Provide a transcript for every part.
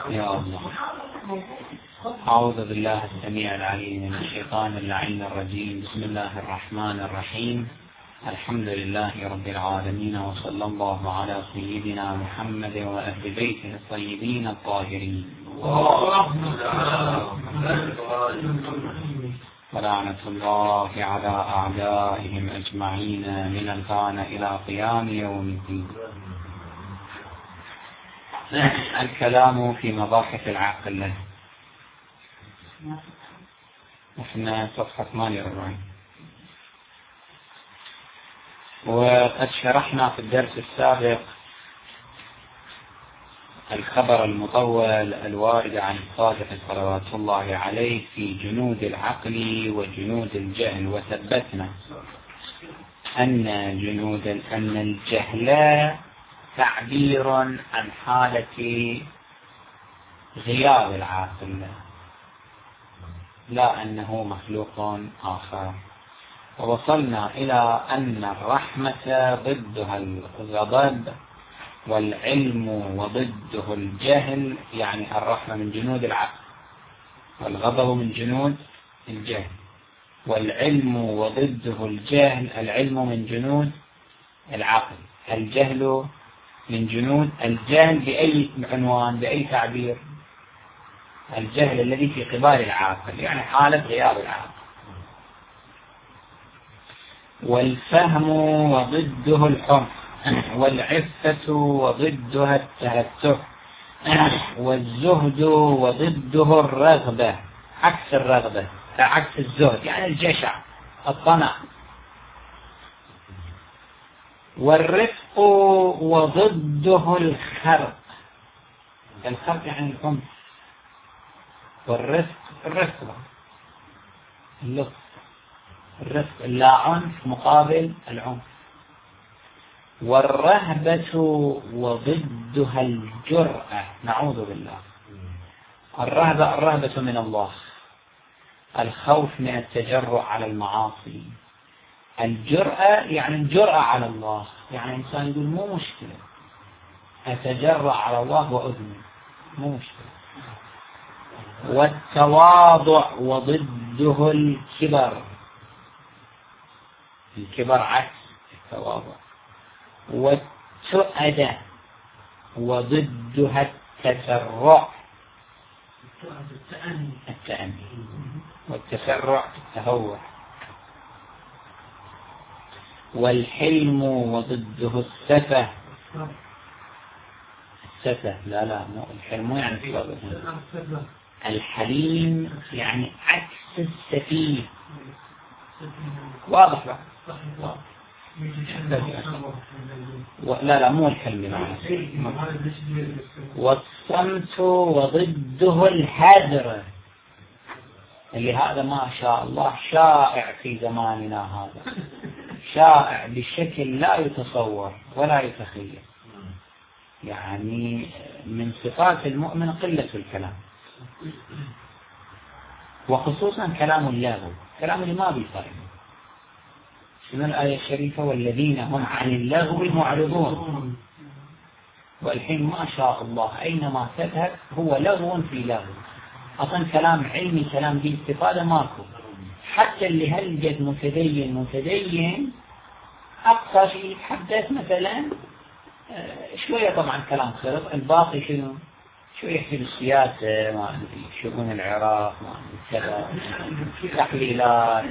يا الله. أعوذ بالله السميع العليم من الشيطان اللعين الرجيم. بسم الله الرحمن الرحيم. الحمد لله رب العالمين، وصلى الله على سيدنا محمد وأهل بيته الطيبين الطاهرين، ولعنة الله على أعدائهم أجمعين من الآن إلى قيام يوم الدين. الكلام في مباحث العقل. احنا صفحة 48، وقد شرحنا في الدرس السابق الخبر المطول الوارد عن الصادق صلوات الله عليه في جنود العقل وجنود الجهل، وثبتنا أن الجهل تعبير عن حالة غياب العاقل، لا أنه مخلوق آخر. ووصلنا إلى أن الرحمة ضدها الغضب، والعلم وضده الجهل، يعني الرحمة من جنود العقل والغضب من جنود الجهل، والعلم وضده الجهل، العلم من جنود العقل، الجهل من جنود الجهل. بأي عنوان، بأي تعبير؟ الجهل الذي في قبال العاقل، يعني حالة غياب العاقل. والفهم وضده الحمق، والعفة وضدها التهتك، والزهد وضده الرغبة، عكس الرغبة، عكس الزهد يعني الجشع، الطمع. والرفق وضده الخرق، الخرق يعني الحمق. والرفق الرفق اللطف، الرفق لا عنف مقابل العنف. والرهبة وضدها الجرأة، نعوذ بالله. الرهبة من الله، الخوف من التجرؤ على المعاصي. الجرأة يعني الجرأة على الله، يعني إنسان يقول مو مشكلة أتجرأ على الله وأذنب، مو مشكلة. والتواضع وضده الكبر، الكبر عكس التواضع. والتؤدة وضدها التسرع، التأني، والتسرع التهور. والحلم وضده السفة، السفة لا مو الحلم يعني الحليم يعني عكس السفيه. واضح بقى؟ لا مو الحلم. والصمت وضده الهدر، اللي هذا ما شاء الله شائع في زماننا هذا، شائع بشكل لا يتصور ولا يتخيل. يعني من صفات المؤمن قلة الكلام، وخصوصا كلام اللغو، كلام اللي ما بيفهم. من الآية الشريفة والذين هم عن اللغو معرضون. والحين ما شاء الله أينما تذهب هو لغو في لغو، أصلا كلام علمي كلام ذي استفادة ماكو. حتى اللي هلجد متدين أقصى شيء يتحدث مثلا شوية طبعا كلام خرط، الباقي شنو؟ شو يحكي بالسياسة، ما أدري شؤون العراق، ما أدري كذا، تحليلات،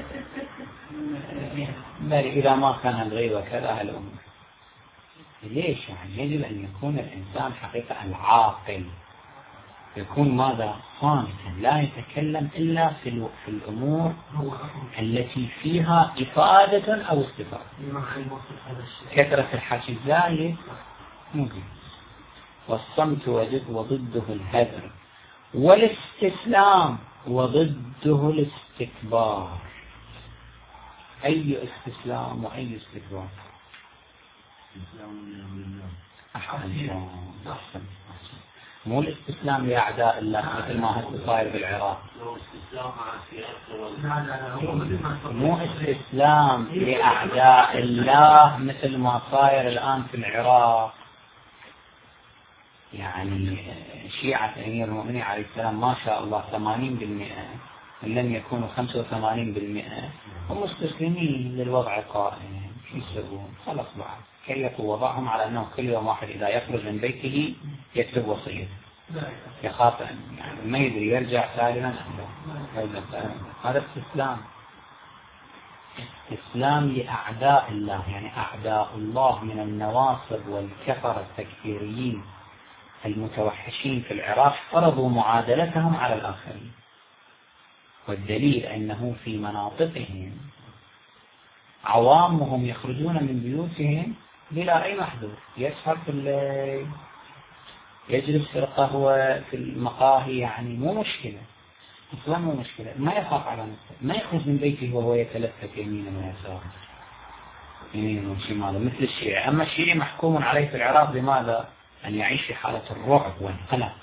بل إذا ما كان الغيبة كذا هالأمور. ليش؟ يعني يجب أن يكون الإنسان حقيقة العاقل، يكون ماذا؟ صامتا، لا يتكلم إلا في الأمور التي فيها إفادة أو استفادة. كثرة الحكي الزايد ممكن. والصمت وضده الهدر. والاستسلام وضده الاستكبار. أي استسلام وأي استكبار؟ أحسن. مو الاستسلام لأعداء الله مثل ما هسه صاير بالعراق، مو استسلام لأعداء الله مثل ما صاير الآن في العراق. يعني شيعة أمير المؤمنين عليه السلام ما شاء الله 80%، إن لم يكونوا 85%، هم مستسلمين للوضع القائم. شو يسوون؟ خلص بعض كيفوا وضعهم على أنه كل يوم واحد إذا يخرج من بيته يكتب وصية، يخاف أن يعني ما يدري يرجع سالما. هذا استسلام، استسلام لأعداء الله. يعني أعداء الله من النواصب والكفر التكفيريين المتوحشين في العراق فرضوا معادلتهم على الآخرين، والدليل أنه في مناطقهم عوامهم يخرجون من بيوتهم بلا أي محذور، يسهر في الليل، يجلس في القهوة في المقاهي، يعني مو مشكلة، إصلا مو مشكلة، ما يخاف على نفسه، ما يخرج من بيته وهو يتلفت يمينا ويسارا يمينا وشمالا مثل الشيعي. أما الشيعي محكوم عليه في العراق بماذا؟ أن يعيش في حالة الرعب والقلق.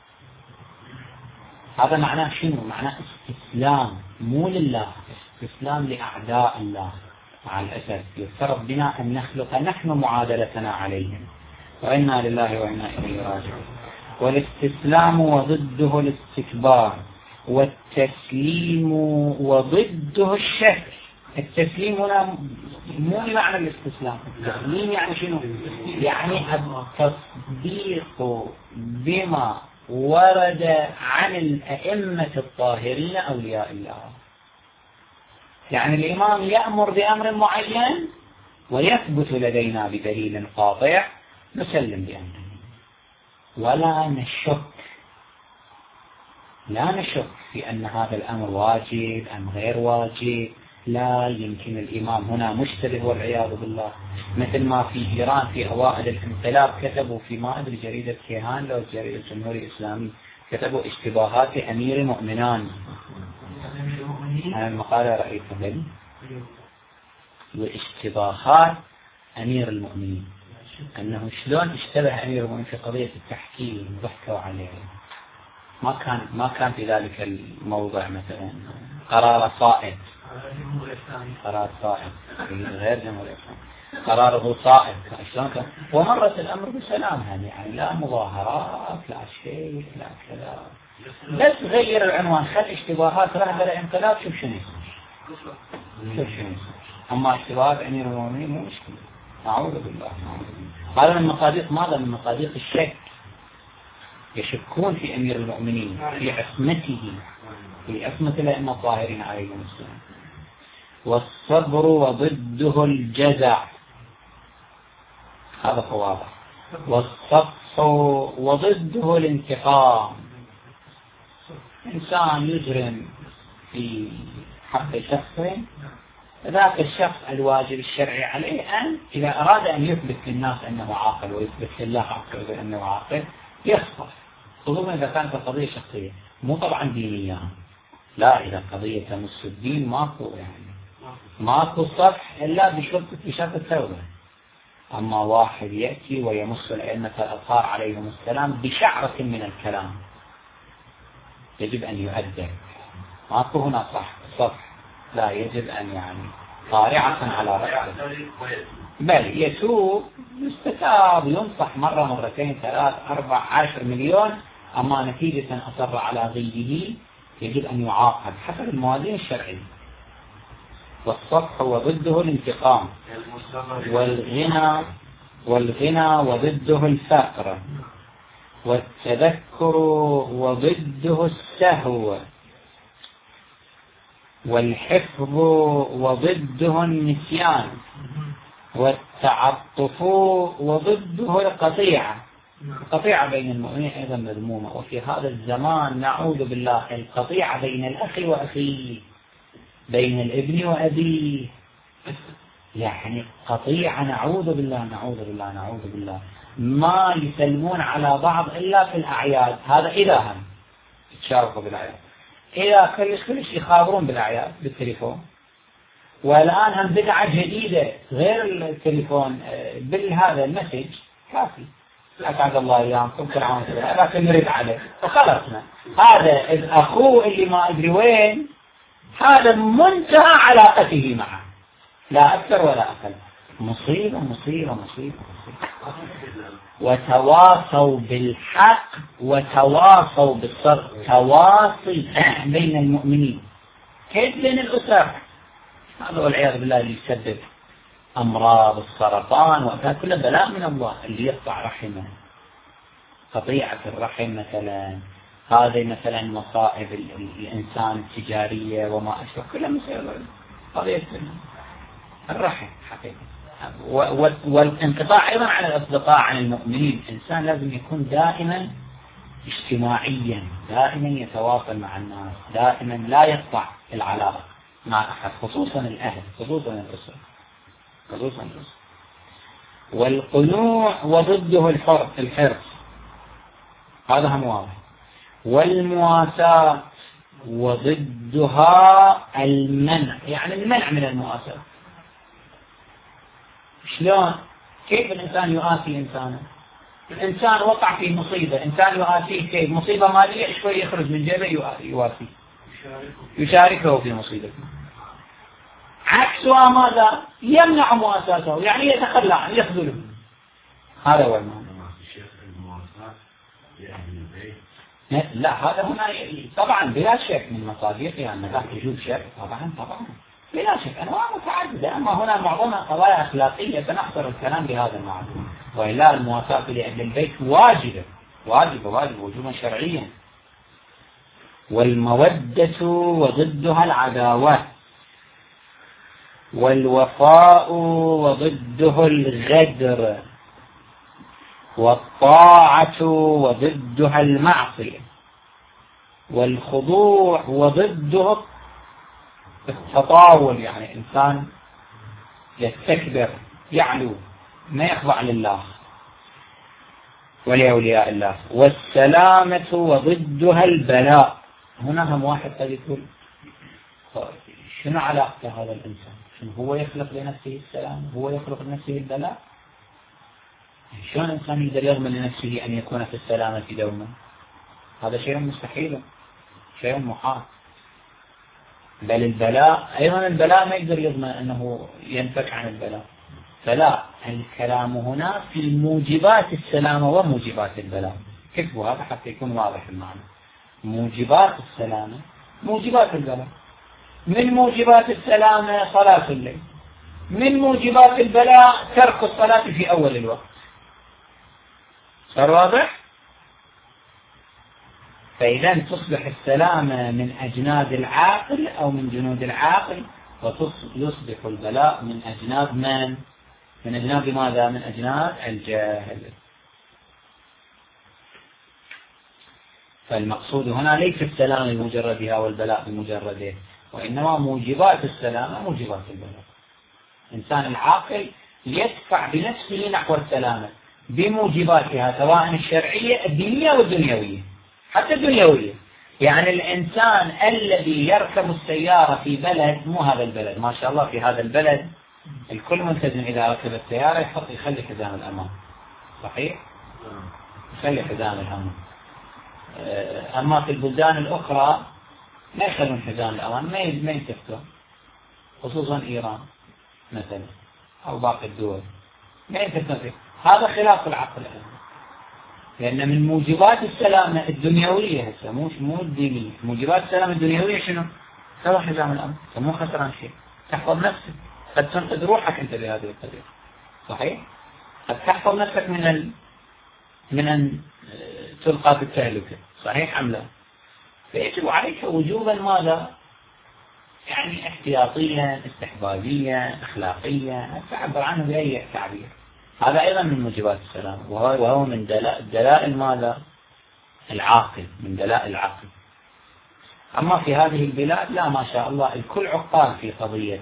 هذا معناه شنو؟ معناه استسلام مو لله، استسلام لأعداء الله. مع الأسف يفترض بنا أن نخلق نحن معادلتنا عليهم، وإنا لله وإنا إليه راجعون. والاستسلام وضده الاستكبار، والتسليم وضده الشك. التسليم هنا مو بمعنى الاستسلام، التسليم يعني شنو؟ يعني التصديق بما ورد عن الأئمة الطاهرين أولياء الله. يعني الإمام يأمر بأمر معين ويثبت لدينا بدليل قاطع، نسلم بأمره ولا نشك، لا نشك في أن هذا الأمر واجب أم غير واجب. لا يمكن الإمام هنا مشتبه والعياذ بالله، مثل ما في إيران في أوائل الانقلاب كتبوا في ما أدري جريدة كيهان لو جريدة الجمهوري الإسلامي، كتبوا اشتباهات أمير المؤمنان. هذا المقالة رأيتها بني، واشتباهات أمير المؤمنين، أنه شلون اشتبه أمير المؤمنين في قضية التحكيم وضحكوا عليه. ما كان في ذلك الموضع مثلا قرار صائب، قرار صائب غير جمهوري، قراره صائب شلون كان، ومرت الأمر بسلام، يعني لا مظاهرات لا شيء لا كذا، بس غير العنوان، خل اشتباهات رهبة الانقلاب، شوف شنو يصير. أما اشتباهات أمير المؤمنين مو مشكلة، أعوذ بالله. هذا من مصادق ماذا؟ من مصادق الشك. يشكون في أمير المؤمنين، في عصمته، في عصمة الأئمة الطاهرين عليهم السلام. والصبر وضده الجزع، هذا واضح. والصفح وضده الانتقام. إنسان يجرم في حق شخص، ذاك الشخص الواجب الشرعي عليه أن إذا أراد أن يثبت للناس أنه عاقل ويثبت لله عاقل أنه عاقل يصفح، خصوصا إذا كانت القضية شخصية مو طبعا دينية. لا، إذا قضية تمس الدين ماكو، يعني ماكو صفح إلا بشرط التوبة. أما واحد يأتي ويمس الأئمة الأطهار عليهم السلام بشعرة من الكلام يجب أن يؤدب، ماكو هنا صفح، لا، يجب أن يعني طارعة على رأسه، بل يتوب يستتاب ينصح مرة مرتين 3 4 10 مليون، أما نتيجة أصر على غيه يجب أن يعاقب حسب الموازين الشرعية. والصفح وضده الانتقام. والغنى وضده الفقر. والتذكر وضده السهو. والحفظ وضده النسيان. والتعطف وضده القطيعة. القطيعة بين المؤمنين أيضا مذمومة، وفي هذا الزمان نعوذ بالله القطيعة بين الأخ وأخيه، بين الابن وأبيه، يعني قطيعة، نعوذ بالله نعوذ بالله نعوذ بالله. ما يسلمون على بعض إلا في الأعياد، هذا إذا هم يتشاركوا بالأعياد، إذا كلش يخابرون بالأعياد بالتليفون. والآن هم بدعة جديدة غير التليفون، بالهذا المسج كافي، أسعد الله أيامكم كل عام وانتم بخير، لكن نرد عليه وخلصنا. هذا أخوه اللي ما أدري وين، هذا منتهى علاقته معه، لا أكثر ولا أقل. مصيبة مصيبة مصيبة. وتواصوا بالحق وتواصوا بالصبر، تواصي بين المؤمنين. كيف بين الأسر؟ هذا والعياذ بالله اللي يسبب أمراض السرطان، وهذا كله بلاء من الله. اللي يقطع رحمه، قطيعة الرحم مثلا، هذه مثلا مصائب الإنسان التجارية وما أشبه، كلها مصائب قضية الرحم حقيقة. والانقطاع أيضا عن الأصدقاء، عن المؤمنين. الإنسان لازم يكون دائما اجتماعيا، دائما يتواصل مع الناس، دائما لا يقطع العلاقة مع أحد، خصوصا الأهل، خصوصا الأسرة، خصوصا الأسرة. والقنوع وضده الحرص، هذا هم واضح. والمواساة وضدها المنع، يعني المنع من المواساة. شلون؟ كيف الإنسان يؤاسي إنسانا؟ الإنسان وقع في مصيبة، إنسان يؤاسيه كيف؟ مصيبة مالية، شوي يخرج من جيبه يواسيه، يشاركه في مصيبته. عكسها ماذا؟ يمنع مواساته، يعني يتخلى عنه، يخذله. هذا هو المعنى. لا، هذا هنا طبعا بلا شك من مصادقها أن لا وجود شك، طبعا بلا شك أنواع متعددة، أما هنا معظمها قضايا أخلاقية، سنحصر الكلام بهذا المعنى. وإلا المواساة لأهل البيت واجبة وجوبا شرعيا. والمودة وضدها العداوة. والوفاء وضده الغدر. والطاعة وضدها المعصية. والخضوع وضده التطاول، يعني إنسان يستكبر يعلو ما يخضع لله ولأولياء الله. والسلامة وضدها البلاء. هنا هم واحد قد يقول شنو علاقة هذا الإنسان؟ شنو هو يخلق لنفسه السلام؟ هو يخلق لنفسه البلاء؟ شلون الإنسان يقدر يضمن لنفسه أن يكون في السلامة دوما؟ هذا شيء مستحيل، شيء محال. بل البلاء أيضا، البلاء ما يقدر يضمن أنه ينفك عن البلاء. فلا، الكلام هنا في موجبات السلامة وموجبات البلاء. كتبوا هذا حتى يكون واضح المعنى. موجبات السلامة، موجبات البلاء. من موجبات السلامة صلاة الليل، من موجبات البلاء ترك الصلاة في أول الوقت. صار واضح؟ فإذا تصبح السلامة من أجناد العاقل أو من جنود العاقل، ويصبح البلاء من أجناد من؟ من أجناد ماذا؟ من أجناد الجاهل. فالمقصود هنا ليس السلام بمجردها والبلاء بمجرده، وإنما موجبات السلامة موجبات البلاء. الإنسان العاقل يدفع بنفسه نحو السلامة بموجباتها، سواء الشرعية الدينية والدنيوية، حتى الدنيوية. يعني الإنسان الذي يركب السيارة في بلد مو هذا البلد، ما شاء الله في هذا البلد الكل ملتزم، إذا ركب السيارة يخلي حزام الأمان، صحيح؟ يخلي حزام الأمان. أما في البلدان الأخرى ما يخلون حزام الأمان، ما ينتفتون، خصوصا إيران مثلا أو باقي الدول ما ينتفتون فيه. هذا خلاف العقل، لأن من موجبات السلامة الدنيوية هسه مو الدينية. موجبات السلامة الدنيوية شنو؟ ترى حزام الأمن، مو خسران شيء، تحفظ نفسك، قد تنقذ روحك أنت بهذه الطريقة، صحيح؟ قد تحفظ نفسك من أن تلقى في التهلكة، صحيح أم لا؟ فيجب عليك وجوبا ماذا؟ يعني احتياطيا، استحبابيا، أخلاقيا، تعبر عنه بأي تعبير. هذا أيضا من موجبات السلام، وهو من دلائل ماذا؟ العاقل، من دلائل العقل. أما في هذه البلاد لا، ما شاء الله الكل عقال في قضية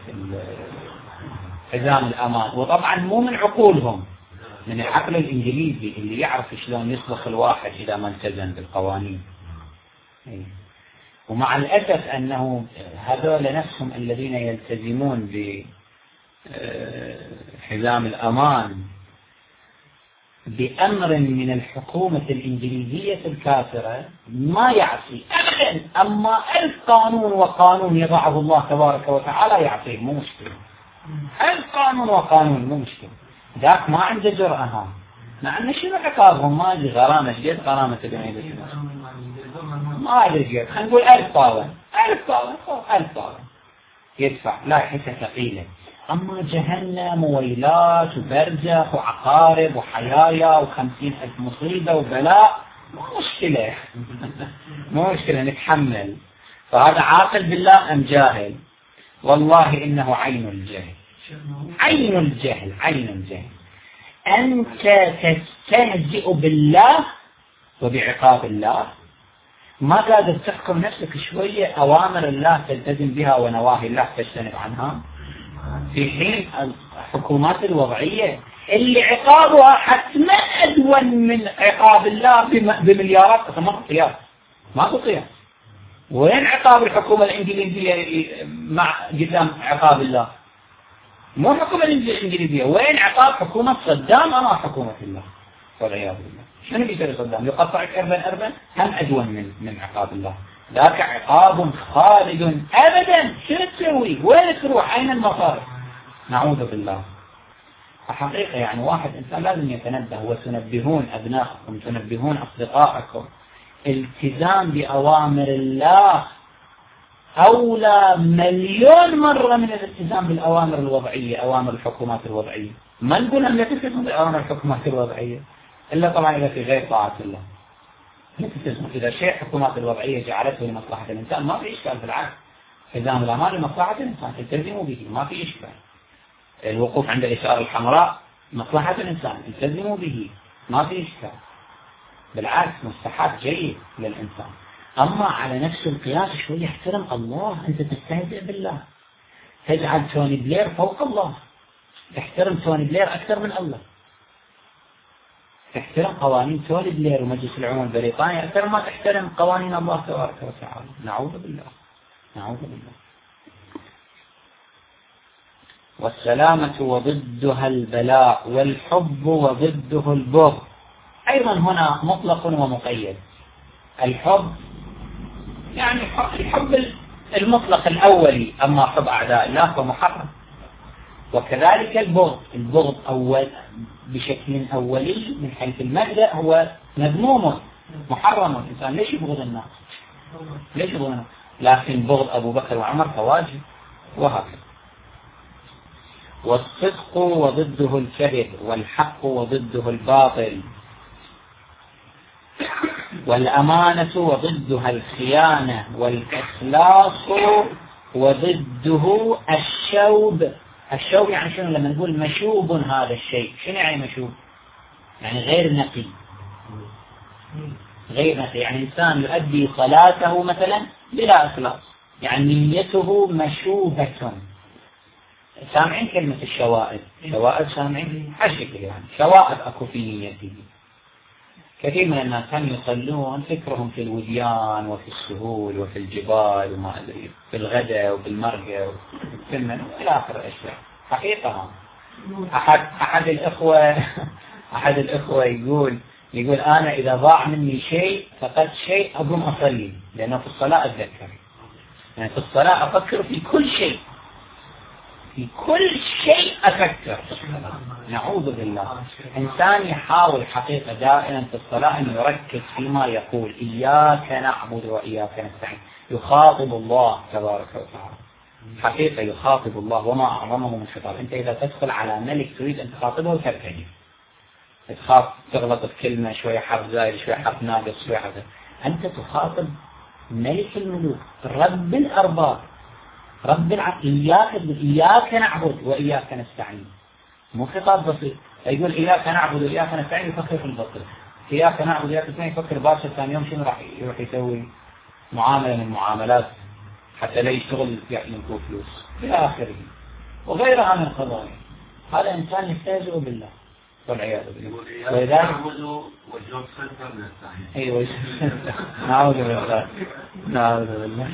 حزام الأمان، وطبعا مو من عقولهم، من العقل الإنجليزي اللي يعرف شلون يصبخ الواحد إذا ما التزم بالقوانين. ومع الأسف أنه هذول نفسهم الذين يلتزمون بحزام الأمان بأمر من الحكومة الإنجليزية الكافرة ما يعصي أبدا، أما 1000 قانون وقانون يضعه الله تبارك وتعالى يعصيه، مو مشكلة، القانون وقانون مو مشكلة. ذاك ما عنده جرأة، مع أن شنو عقابهم؟ ما أدري غرامة قد غرامة تبعين ما أدري قد، خلينا نقول 1000 طاولة 1000 طاولة 1000 طاولة يدفع، لا يحسها ثقيلة. أما جهنم وويلات وبرزخ وعقارب وحيايا و50,000 مصيبة وبلاء، مو مشكلة مو مشكلة نتحمل. فهذا عاقل بالله أم جاهل؟ والله إنه عين الجهل، عين الجهل، عين الجهل. أنت تستهزئ بالله وبعقاب الله، ما قادر تحكم نفسك شوية أوامر الله تلتزم بها ونواهي الله تجتنب عنها، في حين الحكومات الوضعية اللي عقابها حتما أدون من عقاب الله بمليارات. ما في قياس، ما في قياس. وين عقاب الحكومة الإنجليزية مع قدام عقاب الله؟ مو الحكومة الإنجليزية، وين عقاب حكومة صدام أمام حكومة الله والعياذ بالله؟ شنو بيسوي صدام؟ يقطعك أربا هم أدون من عقاب الله. ذاك عقاب خالد أبدا. شنو تسوي؟ وين تروح؟ أين المصارف؟ نعوذ بالله. الحقيقة يعني واحد إنسان لازم يتنبه، وتنبهون أبنائكم، تنبهون أصدقائكم. التزام بأوامر الله أولى مليون مرة من الالتزام بالأوامر الوضعية، أوامر الحكومات الوضعية. ما نقول أن لا تلتزم بأوامر الحكومات الوضعية إلا طبعا إذا في غير طاعة الله. إذا شيء الحكومات الوضعية جعلته لمصلحة الإنسان ما في إشكال، بالعكس التزام الأمر لمصلحة الإنسان تلتزموا به، ما في إشكال. الوقوف عند الإشارة الحمراء مصلحة الإنسان التزموا به، ما في إشكال، بالعكس مستحب جيد للإنسان. أما على نفس القياس شوية احترم الله. أنت تستهزئ بالله، تجعل توني بلير فوق الله، تحترم توني بلير أكثر من الله، تحترم قوانين توني بلير ومجلس العموم البريطاني أكثر ما تحترم قوانين الله تبارك وتعالى. نعوذ بالله، نعوذ بالله. والسلامة وضدها البلاء، والحب وضده البغض. أيضا هنا مطلق ومقيد. الحب يعني الحب المطلق الأولي، أما حب أعداء الله فمحرم. وكذلك البغض أول بشكل أولي من حيث المبدأ هو مذموم محرم. الإنسان ليش يبغض الناس؟ ليش يبغض الناس؟ لكن بغض أبو بكر وعمر فواجب، وهكذا. والصدق وضده الكذب، والحق وضده الباطل، والأمانة وضدها الخيانة، والإخلاص وضده الشوب. الشوب يعني شنو؟ لما نقول مشوب هذا الشيء، شنو يعني مشوب؟ يعني غير نقي، غير نقي. يعني إنسان يؤدي صلاته مثلا بلا إخلاص، يعني نيته مشوبة. سامعين كلمة الشوائب؟ شوائب سامعين؟ حشك يعني شوائب أكو في نيته. كثير من الناس هم يصلون فكرهم في الوديان وفي السهول وفي الجبال وما أدري، في الغداء وبالمرقة وبالسمن إلى آخر الأشياء. حقيقة أحد الإخوة يقول أنا إذا ضاع مني شيء فقدت شيء أقوم أصلي، لأنه في الصلاة أتذكر، يعني في الصلاة أفكر في كل شيء، في كل شيء أفكر. نعوذ بالله. إنسان يحاول حقيقة دائما في الصلاة أن يركز فيما يقول، إياك نعبد وإياك نستعين، يخاطب الله تبارك وتعالى. حقيقة يخاطب الله، وما أعظمه من خطاب. أنت إذا تدخل على ملك تريد أن تخاطبه ترتجف، تخاف تغلط بكلمة، شوية حرف زائد، شوية حرف ناقص، شوية حرف. أنت تخاطب ملك الملوك، رب الأرباب، رب إياك نعبد وإياك نستعين. مو خطاب بسيط. يقول إياك نعبد وإياك نستعين يفكر في البطل، إياك نعبد وإياك نستعين يفكر باشا ثاني يوم شنو راح يروح يسوي معاملة من المعاملات حتى لا يشتغل ينكو فلوس إلى آخره وغيرها من القضايا. هذا إنسان يستهزئ بالله والعياذ بالله. ولذلك أيوة نعوذ بالله، نعوذ بالله.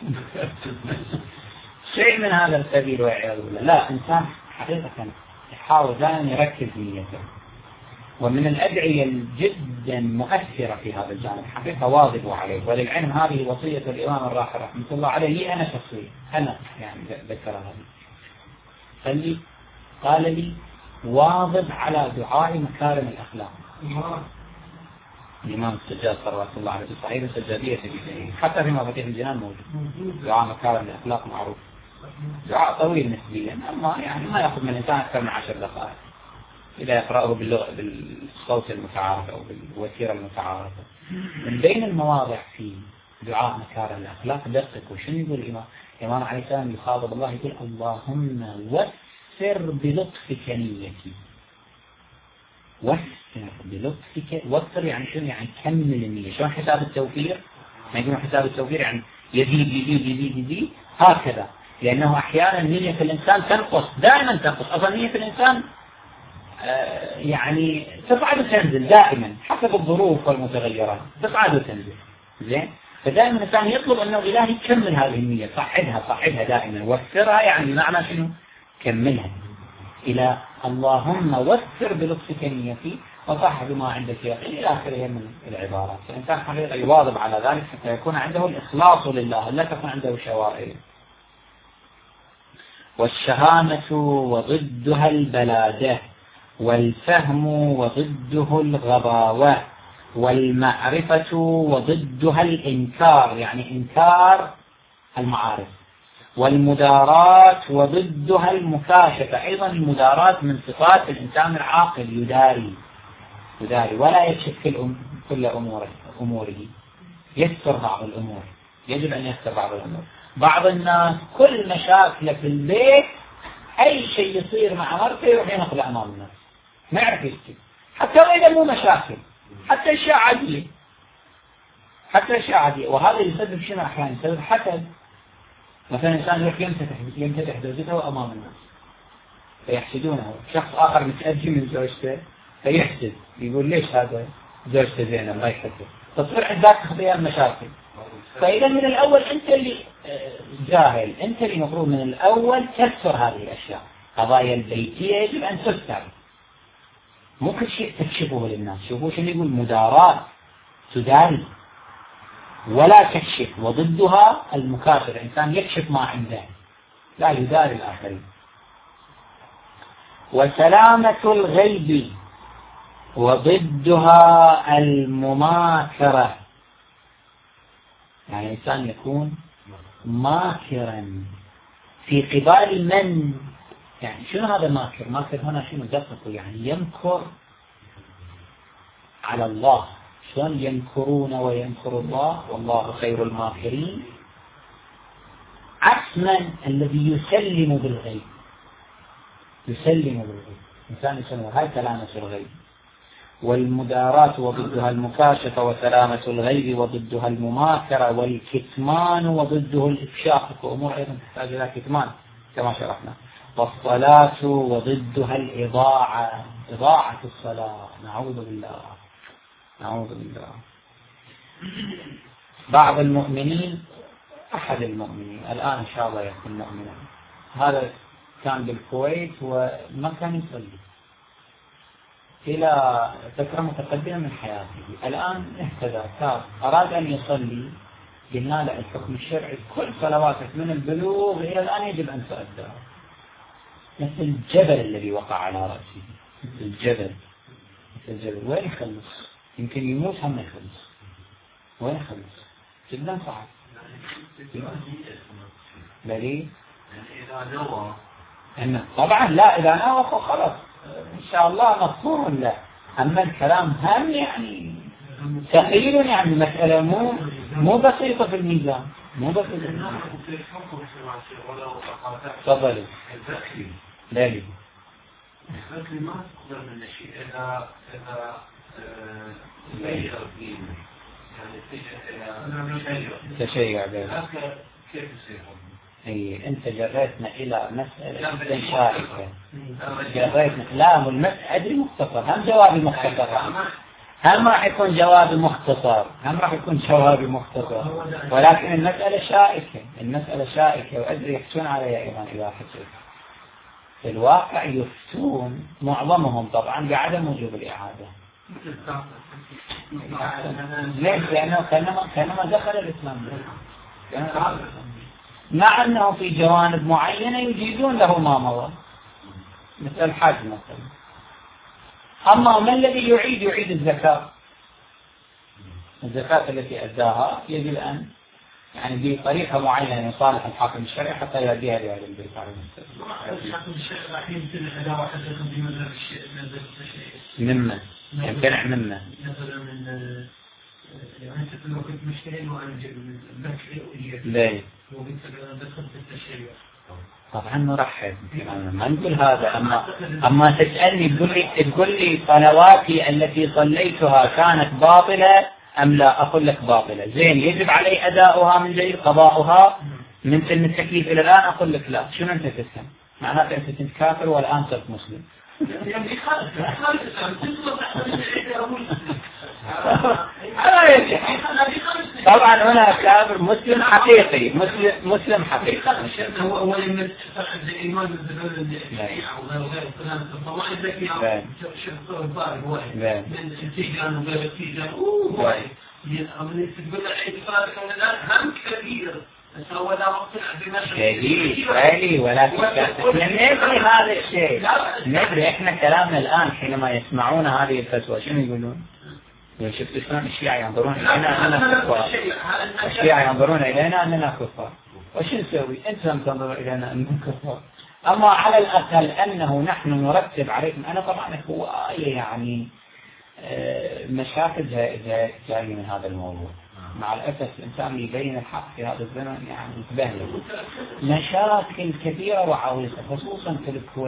شيء من هذا القبيل والعياذ بالله. لا، إنسان حقيقة يحاول دائما يركز نيته. ومن الأدعية جدا مؤثرة في هذا الجانب حقيقة واظبوا عليه. وللعلم هذه وصية الإمام الراحل رحمة الله عليه لي أنا شخصيا، أنا يعني ذكر هذه. صلي، قال لي واظب على دعاء مكارم الأخلاق. الإمام السجاد صلوات الله عليه في صحيح السجادية حتى في مفاتيح الجنان موجود دعاء مكارم الأخلاق معروف، دعاء طويل نسبيا، أما يعني ما يأخذ من الإنسان أكثر من 10 دقائق إذا يقرأه بالصوت المتعارف أو بالوتيرة المتعارفة. من بين المواضع في دعاء مكارم الأخلاق دققوا شنو يقول الإمام عليه السلام يخاطب الله يقول اللهم وفر بلطفك نيتي. وفر بلطفك، وفر يعني شنو؟ يعني كمل النية. شلون حساب التوفير؟ ما يقولون حساب التوفير يعني يزيد يزيد يزيد يزيد هكذا، لأنه أحيانا نية الإنسان تنقص، دائما تنقص. أصلا نية الإنسان يعني تصعد وتنزل دائما حسب الظروف والمتغيرات، تصعد وتنزل. زين، فدائما الإنسان يطلب أنه إلهي كمل هذه النية، صعدها دائما، وفرها يعني معنى شنو؟ كملها إلى اللهم وفر بلطفك نيتي وصح بما عندك يقين إلى آخره من العبارات. الإنسان حقيقة يواظب على ذلك حتى يكون عنده الإخلاص لله، لا تكون عنده شوائب. والشهامة وضدها البلادة، والفهم وضده الغباوة، والمعرفة وضدها الإنكار يعني إنكار المعارف، والمدارات وضدها المكاشفة. أيضا المدارات من صفات الإنسان العاقل، يداري ولا يكشف كل أموره، يستر بعض الأمور، يجب أن يستر بعض الأمور. بعض الناس كل مشاكله في البيت أي شيء يصير مع مرته يروح ينقل أمام الناس، ما يعرف يشتكي، حتى وإذا مو مشاكل، حتى أشياء عادية، وهذا يسبب شنو؟ أحيانا يسبب حسد. مثلا إنسان يروح يمتدح زوجته أمام الناس فيحسدونه، شخص آخر متأذي من زوجته فيحسد، يقول ليش هذا زوجته زينة ما يحسد، تصير عندك خطيئة مشاكل. فإذا من الأول أنت اللي جاهل، أنت اللي مفروض من الأول تستر هذه الأشياء. قضايا البيتية يجب أن تستر، مو كل شيء تكشفه للناس. شوفوا شنو يقول، مدارات، تداري ولا تكشف، وضدها المكاشفة، الإنسان يكشف ما عنده لا يداري الآخرين. وسلامة الغيب وضدها المماكرة، يعني الإنسان يكون ماكرا في قبال من، يعني شنو هذا ماكر؟ ماكر هنا شنو دققوا، يعني يمكر على الله. شلون يمكرون ويمكر الله والله خير الماكرين. عكس من؟ الذي يسلم بالغيب، إنسان يسلم، هاي سلامة الغيب. والمدارات وضدها المكاشفة، وسلامة الغيب وضدها المماكرة، والكتمان وضده الإفشاء، وأمور أيضا تحتاج إلى كتمان كما شرحنا. والصلاة وضدها الإضاعة، إضاعة الصلاة، نعوذ بالله. بعض المؤمنين، أحد المؤمنين الآن إن شاء الله يكون مؤمنا، هذا كان بالكويت وما كان يصلي إلى فترة متقدمة من حياته، الآن اهتدى صار أراد أن يصلي، قلنا له الحكم الشرعي كل صلواتك من البلوغ إلى الآن يجب أن تؤدى، مثل الجبل الذي وقع على رأسه، مثل الجبل وين يخلص؟ يمكن يموت هم يخلص، وين يخلص؟ جدا صعب. بلي إذا نوى طبعا لا، إذا نوى خلاص إن شاء الله مغفور له. أما الكلام هم يعني ثقيل، يعني مسألة مو بسيطة في الميزان، مو بسيطة. تفضلي. بلي ما تقدر من الشيء إذا غير الدين، يعني تشيع كيف يصير؟ أي أنت جريتنا إلى مسألة شائكة، جريتنا لا المسألة أدري مختصر، هم جوابي مختصر، هم راح يكون جوابي مختصر، ولكن المسألة شائكة وأدري يحسون عليها أيضا إذا حسيت. في الواقع يفتون معظمهم طبعا بعدم وجوب الإعادة. ليش؟ لأنه كانما دخل الإسلام، مع أنه في جوانب معينة يجيزون له ما مضى، مثل الحج مثلا. أما ما الذي يعيد الزكاة؟ الزكاة التي أداها يجب أن يعني بطريقة معينة يصالح الحاكم الشرعي حتى يؤديها لأهل البيت عليهم السلام. الحاكم الشرعي راح يمتنع أداء واحد في مذهب التشريع. ممن؟ يمتنع ممن؟ مثلا من يعني أنت لو كنت مشتري وأنا جاي من البنك وإياك. ليه؟ وقلت أنا دخلت التشريع. طبعا نرحب، ما نقول هذا. أما تسألني تقول لي صلواتي التي صليتها كانت باطلة أم لا؟ أقول لك باطلة. زين، يجب علي أداؤها من جديد قضاؤها من سن التكليف إلى الآن؟ أقول لك لا. شنو أنت تفهم؟ معناته أنت كنت كافر والآن صرت مسلم. طبعا هنا كافر مسلم حقيقي، مسلم حقيقي. هو من الإيمان من الشيعة وغير الكلام الطوائف ذكي شخص ضارب واحد من التيجان وغير التيجان واحد من تقول الاعتقاد كون الآن هم كبير بس هو لا مقتنع كبير ولكن ندري هذا الشيء، ندري احنا كلامنا الآن حينما يسمعون هذه الفتوى شنو يقولون؟ شفت شلون الشيعة ينظرون إلينا أننا كفار، الشيعة ينظرون إلينا أننا كفار، وش نسوي؟ أنتم تنظرون إلينا أننا كفار. أما على الأقل أنه نحن نرتب عليكم. أنا طبعا هواية يعني مشاكل جاية من هذا الموضوع. مع الأسف الإنسان يبين الحق في هذا الزمن يعني يتبهدل. مشاكل كثيرة وعويصة خصوصا في الكويت.